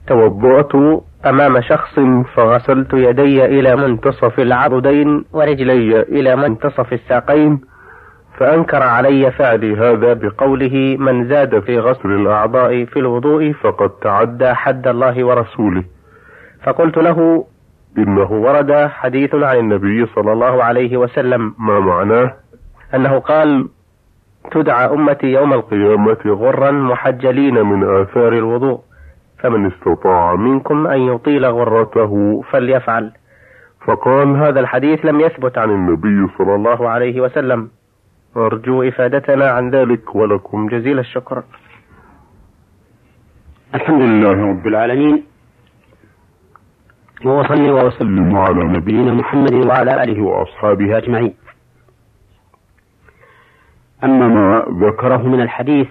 توضأت أمام شخص فغسلت يدي إلى منتصف العضدين ورجلي إلى منتصف الساقين، فأنكر علي فعلي هذا بقوله: من زاد في غسل الأعضاء في الوضوء فقد تعدى حد الله ورسوله. فقلت له: إنه ورد حديث عن النبي صلى الله عليه وسلم، ما معناه؟ أنه قال: تدعى أمتي يوم القيامة غرا محجلين من آثار الوضوء، فمن استطاع منكم أن يطيل غرته فليفعل. فقال: هذا الحديث لم يثبت عن النبي صلى الله عليه وسلم. أرجو إفادتنا عن ذلك، ولكم جزيل الشكر. الحمد لله رب العالمين، وصلي وسلم على نبينا محمد وعلى آله وأصحابه أجمعين. أما ما ذكره من الحديث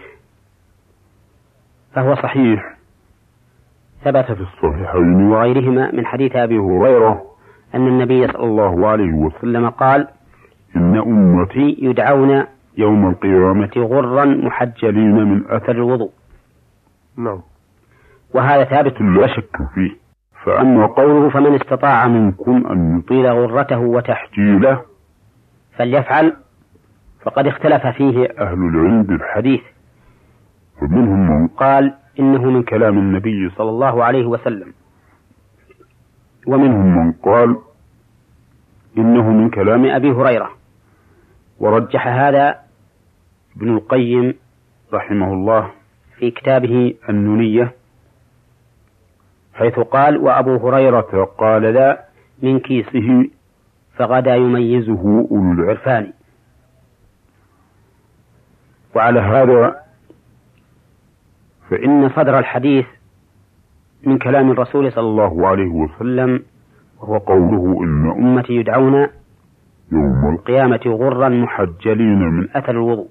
فهو صحيح، ثبت في الصحيحين وغيرهما من حديث أبي هريرة أن النبي صلى الله عليه وسلم قال: إن أمتي يدعون يوم القيامة غرا محجلين من أثر الوضوء. نعم. وهذا ثابت لا شك فيه. فأما قوله: فمن استطاع منكم أن يطيل غرته وتحجيله فليفعل، فقد اختلف فيه أهل العلم بالحديث، فمنهم من قال إنه من كلام النبي صلى الله عليه وسلم، ومنهم من قال إنه من كلام أبي هريرة. ورجح هذا ابن القيم رحمه الله في كتابه النونية، حيث قال: وأبو هريرة قال لا من كيسه فغدا يميزه أولو العرفان. وعلى هذا فإن صدر الحديث من كلام الرسول صلى الله عليه وسلم، وهو قوله: إن أمتي يدعون يوم القيامة غرا محجلين من أثر الوضوء.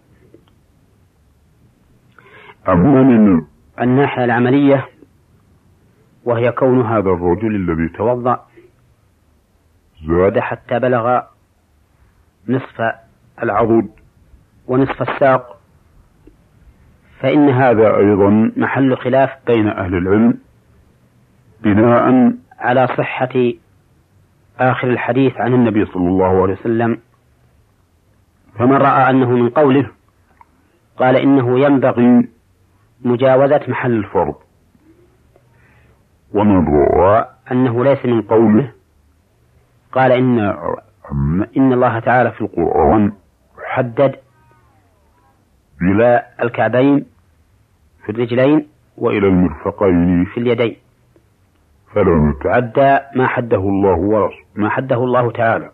أما من الناحية العملية، وهي كون هذا الرجل الذي توضأ زاد حتى بلغ نصف العضد ونصف الساق، فإن هذا أيضا محل خلاف بين أهل العلم بناء على صحة آخر الحديث عن النبي صلى الله عليه وسلم. فمن رأى أنه من قوله قال إنه ينبغي مجاوزة محل الفرض، ومن رأى أنه ليس من قوله قال إن الله تعالى في القرآن حدد إلى الكعبين في الرجلين وإلى المرفقين في اليدين، فلا نتعدى ما حده الله تعالى.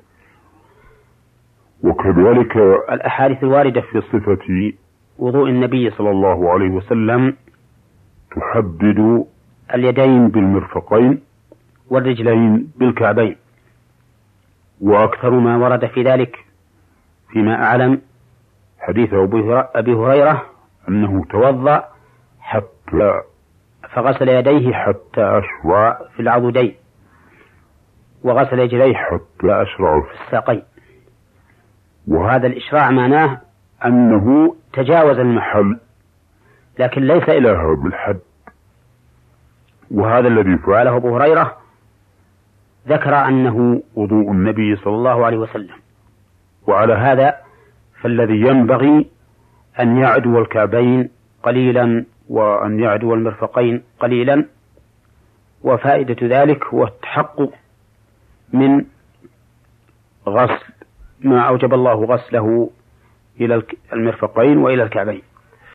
وكذلك الأحاديث الواردة في صفة وضوء النبي صلى الله عليه وسلم تحدد اليدين بالمرفقين والرجلين بالكعبين، وأكثر ما ورد في ذلك فيما أعلم حديث أبي هريرة أنه توضأ حتى فغسل يديه حتى أشرع في العضدين، وغسل رجليه حتى أشرع في الساقين. وهذا الإشراع معناه أنه تجاوز المحل، لكن ليس إلى هذا الحد. وهذا الذي فعله أبو هريرة ذكر أنه وضوء النبي صلى الله عليه وسلم. وعلى هذا فالذي ينبغي أن يعدو الكعبين قليلا وأن يعدو المرفقين قليلا، وفائدة ذلك هو التحقق من غسل ما أوجب الله غسله إلى المرفقين وإلى الكعبين.